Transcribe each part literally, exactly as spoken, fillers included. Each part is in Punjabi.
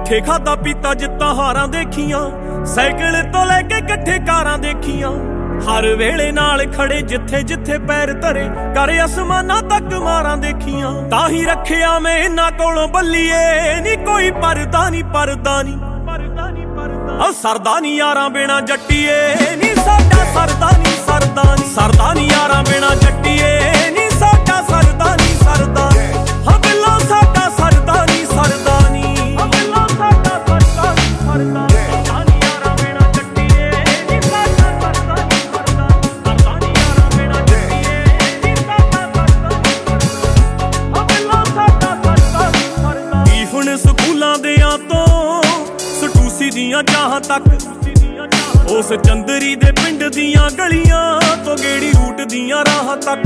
ਇਕੱਠੇ ਖਾਦਾ ਪੀਤਾ ਜਿੱਤਾਂ ਹਾਰਾਂ ਦੇਖੀਆਂ, ਸਾਈਕਲ ਤੋਂ ਲੈ ਕੇ ਇਕੱਠੇ ਕਾਰਾਂ ਦੇਖੀਆਂ, ਹਰ ਵੇਲੇ ਨਾਲ ਖੜੇ ਜਿੱਥੇ ਜਿੱਥੇ ਪੈਰ ਧਰੇ, ਕਰ ਅਸਮਾਨਾਂ ਤੱਕ ਮਾਰਾਂ ਦੇਖੀਆਂ। ਤਾਂ ਹੀ ਰੱਖਿਆ ਮੈਂ ਇਹਨਾਂ ਕੋਲੋਂ ਬੱਲੀਏ ਨੀ ਕੋਈ ਪਰਦਾ ਨੀ ਪਰਦਾ ਨੀ ਆ ਸਰਦਾ ਨੀ ਯਾਰਾਂ ਬਿਨਾ ਜੱਟੀਏ ਨੀ ਸਾਡਾ ਸਰਦਾ ਨੀ ਸਰਦਾ ਨੀ ਸਰਦਾ ਨੀ ਯਾਰਾਂ ਬਿਨਾ ਜੱਟੀਏ ਨੀ ਸਾਡਾ ਸਰਦਾ ਨੀ ਸਰਦਾ ਹਾਂ ਬਿੱਲੋ ਸਾਡਾ ਸਰਦਾ ਨੀ ਸਰਦਾ ਨੀ ਹਾਂ ਬਿੱਲੋ ਸਾਡਾ ਸਰਦਾ ਨੀ ਸਰਦਾ ਸਰਦਾ ਨੀ ਯਾਰਾਂ ਬਿਨਾ ਜੱਟੀਏ ਨੀ ਸਾਡਾ ਸਰਦਾ ਨੀ ਸਰਦਾ ਸਰਦਾ ਨੀ ਯਾਰਾਂ ਬਿਨਾ ਜੱਟੀਏ ਨੀ ਸਾਡਾ ਸਰਦਾ ਨੀ ਸਰਦਾ ਹਾਂ ਬਿੱਲੋ ਸਾਡਾ ਸਰਦਾ ਨੀ ਸਰਦਾ। ਕੀ ਹੁਣ ਸਕੂਲਾਂ ਦਿਆਂ ਤੋਂ ਸਟੂਸੀ ਦੀਆਂ ਚਾਹਾਂ ਤੱਕ, ਉਸ ਚੰਦਰੀ ਦੇ ਪਿੰਡ ਦੀਆਂ ਗਲੀਆਂ ਤੋਂ ਗੇੜੀ ਰੂਟ ਦੀਆਂ ਰਾਹਾਂ ਤੱਕ,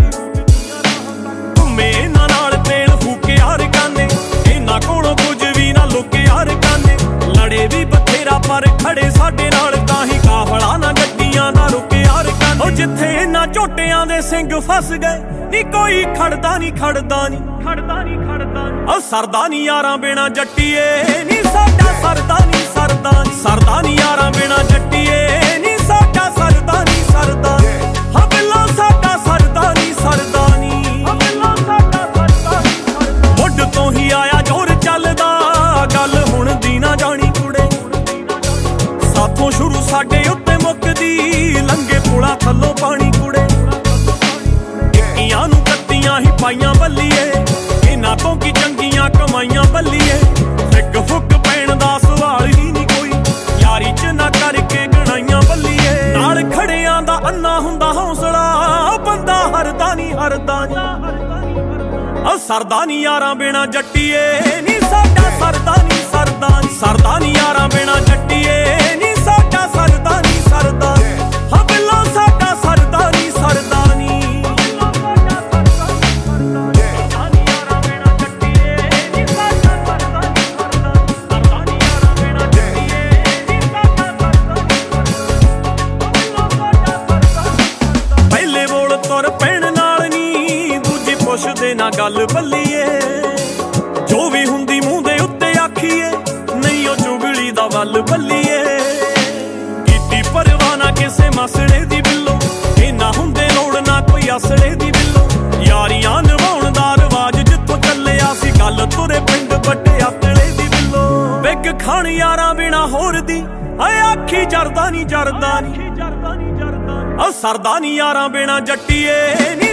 ਘੁੰਮੇ ਇਹਨਾਂ ਨਾਲ ਤੇਲ ਫੂਕੇ ਹਰ ਗਾਨੇ, ਇਹਨਾਂ ਕੋਲੋਂ ਕੁਝ ਵੀ ਨਾ ਲੁਕੇ ਹਰ ਗਾਨੇ, ਲੜੇ ਵੀ ਬਥੇਰਾ ਪਰ ਖੜੇ ਸਾਡੇ ਨਾਲ, ਤਾਂ ਹੀ ਕਾਫਲਾ ਨਾ ਗੱਡੀਆਂ ਨਾ ਰੁਕੇ ਹਰ ਗਾਨੇ। ਉਹ ਜਿੱਥੇ ਇਹਨਾਂ ਝੋਟਿਆਂ ਦੇ ਸਿੰਘ ਫਸ ਗਏ ਨੀ ਕੋਈ ਖੜਦਾ ਨੀ ਖੜਦਾ ਨੀ ਖੜਦਾ ਨੀ ਖੜਦਾ ਨੀ ਉਹ ਸਰਦਾ ਨੀ ਯਾਰਾਂ ਬਿਨਾ ਜੱਟੀਏ ਨੀ ਸਾਡਾ ਸਰਦਾ ਨੀ ਸਰਦਾ ਨੀ ਸਰਦਾ ਨੀ ਯਾਰਾਂ ਬਿਨਾ ਜੱਟੀਏ ਨੀ ਸਾਡਾ ਸਰਦਾ ਨੀ ਸਰਦਾ ਹਾਂ ਬਿੱਲੋ ਸਾਡਾ ਸਰਦਾ ਨੀ ਸਰਦਾ ਨੀ ਹਾਂ ਬਿੱਲੋ ਸਾਡਾ ਸਰਦਾ ਨੀ ਸਰਦਾ। ਮੁੱਢ ਤੋਂ ਹੀ ਆਇਆ ਜ਼ੋਰ ਚੱਲਦਾ, ਗੱਲ ਹੁਣ ਦੀ ਨਾ ਜਾਣੀ ਕੁੜੇ, ਸਾਥੋਂ ਸ਼ੁਰੂ ਸਾਡੇ ਉੱਤੇ ਮੁੱਕਦੀ, ਲੰਘੇ ਪੁਲਾਂ ਥੱਲੋਂ ਪਾਣੀ ਕੁੜੇ, ਟਿੱਕੀਆਂ ਨੂੰ ਕੱਤੀਆਂ ਹੀ ਪਾਈਆਂ ਬੱਲੀਏ, ਇਹਨਾਂ ਤੋਂ ਕੀ ਚੰਗੀਆਂ ਕਮਾਈਆਂ ਬੱਲੀਏ, ਫਿੱਕ ਫੁੱਕ ਪੈਣ ਦਾ ਸਵਾਲ ਹੀ ਨਹੀਂ ਕੋਈ, ਯਾਰੀ ਚ ਨਾ ਕਰਕੇ ਗਣਾਈਆਂ ਬੱਲੀਏ, ਨਾਲ ਖੜਿਆਂ ਦਾ ਅੰਨਾ ਹੁੰਦਾ ਹੌਸਲਾ, ਬੰਦਾ ਹਰਦਾ ਨੀ ਹਰਦਾ ਨੀ ਉਹ ਸਰਦਾ ਨੀ ਯਾਰਾਂ ਬਿਨਾ ਜੱਟੀਏ ਨੀ ਸਾਡਾ ਸਰਦਾ ਨੀ ਸਰਦਾ ਨੀ ਸਰਦਾ ਨੀ ਯਾਰਾਂ ਬਿਨਾ ਜੱਟੀਏ ਨੀ ਸਾਡਾ ਸਰਦਾ ਨੀ ਸਰਦਾ ਹਾਂ ਬਿੱਲੋ ਸਾਡਾ ਸਰਦਾ ਨੀ ਸਰਦਾ ਨੀ ਤੁਰ ਪੈਣ ਨਾਲ ਨੀ ਦੂਜੀ ਪੁੱਛਦੇ ਨਾ ਗੱਲ ਬੱਲੀਏ, ਜੋ ਵੀ ਹੁੰਦੀ ਮੂੰਹ ਦੇ ਉੱਤੇ ਆਖੀਏ, ਨਹੀਂ ਉਹ ਚੁਗਲੀ ਦਾ ਵੱਲ ਬੱਲੀਏ, ਕੀਤੀ ਪਰਵਾਹ ਨਾ ਕਿਸੇ ਮਸਲੇ ਦੀ ਬਿੱਲੋ, ਇਹ ਨਾ ਹੁੰਦੇ ਲੋੜ ਨਾ ਕੋਈ ਅਸਲੇ ਦੀ ਬਿੱਲੋ, ਯਾਰੀਆਂ ਨਿਭਾਉਣ ਦਾ ਰਿਵਾਜ ਜਿੱਥੋਂ ਚੱਲਿਆ ਸੀ, ਗੱਲ ਤੁਰੇ ਪਿੰਡ ਵੱਡੇ ਆਤਲੇ ਦੀ ਬਿੱਲੋ, ਵਿਗ ਖਾਣ ਯਾਰਾਂ ਬਿਨਾ ਹੋਰ ਦੀ ਆਏ ਆਖੀ ਜਰਦਾ ਨੀ ਜਰਦਾ ਨੀ ਉਹ ਸਰਦਾ ਨੀ ਯਾਰਾਂ ਬਿਨਾ ਜੱਟੀਏ ਨੀ